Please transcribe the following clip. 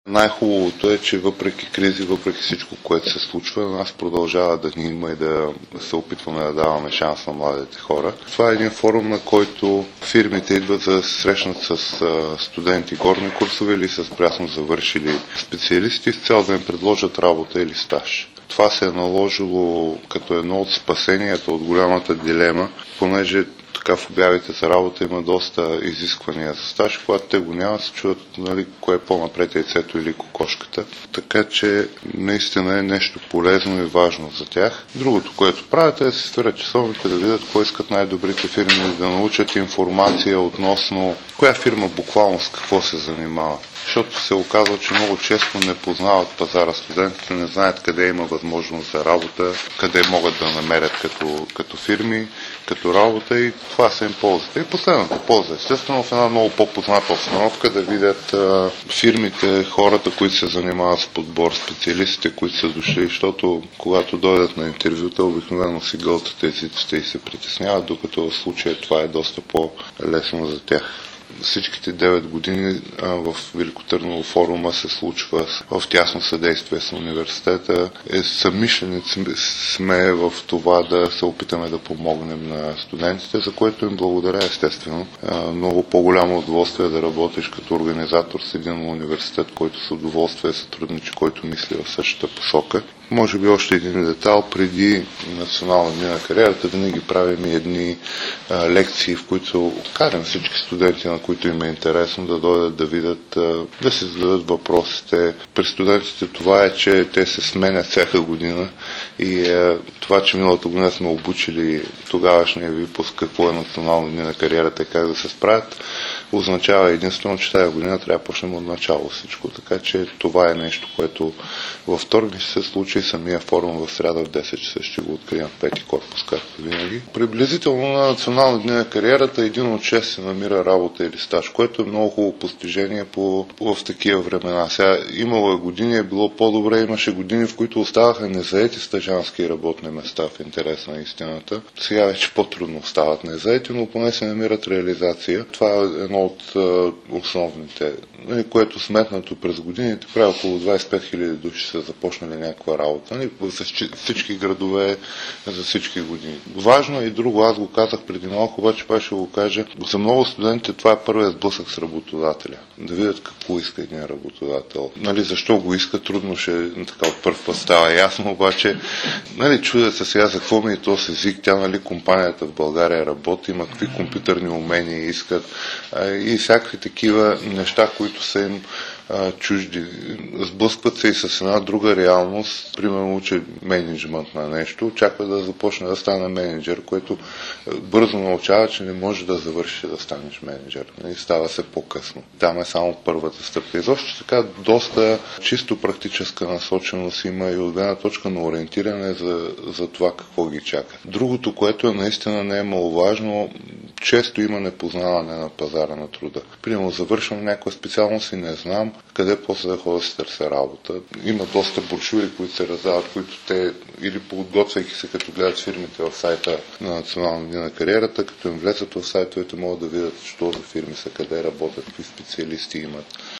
Най-хубавото е, че въпреки кризи, въпреки всичко, което се случва, нас продължава да ни има и да се опитваме да даваме шанс на младите хора. Това е един форум, на който фирмите идват за да се срещнат с студенти горни курсове или с прясно завършили специалисти с цел да им предложат работа или стаж. Това се е наложило като едно от спасенията от голямата дилема, понеже така в обявите за работа има доста изисквания за стаж, когато те го няма, се чуят кое е по-напред яйцето или кокошката. Така че наистина е нещо полезно и важно за тях. Другото, което правят е да се свирят часовника, да видят кой искат най-добрите фирми, да научат информация относно коя фирма буквално с какво се занимава. Защото се оказва, че много често не познават пазара. Студентите не знаят къде има възможност за работа, къде могат да намерят като фирми, като работа и това са им ползите. И последната полза, естествено, в една много по-позната обстановка да видят фирмите, хората, които се занимават с подбор, специалистите, които са дошли, защото когато дойдат на интервюта, обикновено си гълтат езиците и се притесняват, докато в случая това е доста по-лесно за тях. Всичките 9 години в Велико Търново форума се случва в тясно съдействие с университета. Съмишленици сме в това да се опитаме да помогнем на студентите, за което им благодаря естествено. Много по-голямо удоволствие да работиш като организатор с един университет, който с удоволствие сътрудничи, който мисли в същата посока. Може би още един детал, преди Национална дни на кариерата винаги правим и едни лекции, в които карам всички студенти, на които им е интересно да дойдат да видят, да се зададат въпросите. При студентите това е, че те се сменят всяка година и това, че миналата година сме обучили тогавашния випуск какво е Национална дни на кариерата и как да се справят, означава единствено, че тази година трябва да почнем от начало всичко. Така че това е нещо, което във вторник ще се случи. Самия форум в сряда в 10 часа ще го открием в пети корпус, както винаги. Приблизително на Национални дни на кариерата един от 6 се намира работа или стаж, което е много хубаво постижение в такива времена. Сега имало години, е било по-добре, имаше години, в които оставаха незаети стажански работни места в интерес на истината. Сега вече по-трудно остават незаети, но поне се намират реализация. Това е едно от основните, което сметнато през годините прави около 25 000 души са започнали някаква работа. За всички градове, за всички години. Важно е и друго, аз го казах преди малко, обаче пак ще го кажа. За много студентите това е първият сблъсък с работодателя. Да видят какво иска един работодател. Защо го иска, трудно ще така от първ път става ясно, обаче чудят се сега за какво ми е то с език. Тя, компанията в България работи, има какви компютърни умения искат и всякакви такива неща, които са им чужди. Сблъскват се и с една друга реалност. Примерно учи менеджмент на нещо, очаква да започне да стане менеджер, което бързо научава, че не може да завърши да станеш менеджер. Става се по-късно. Там е само първата стъпка. Изобщо така доста чисто практическа насоченост има и от една точка на ориентиране за това какво ги чака. Другото, което е наистина не е маловажно, често има непознаване на пазара на труда. Примерно завършвам някаква специалност и не знам къде после да ходя да си търся работа. Има доста брошури, които се раздават, които те или подготвяйки се като гледат фирмите в сайта на Национални дни на кариерата, като им влезат в сайтовете, могат да видят що за фирми са, къде работят, какви специалисти имат.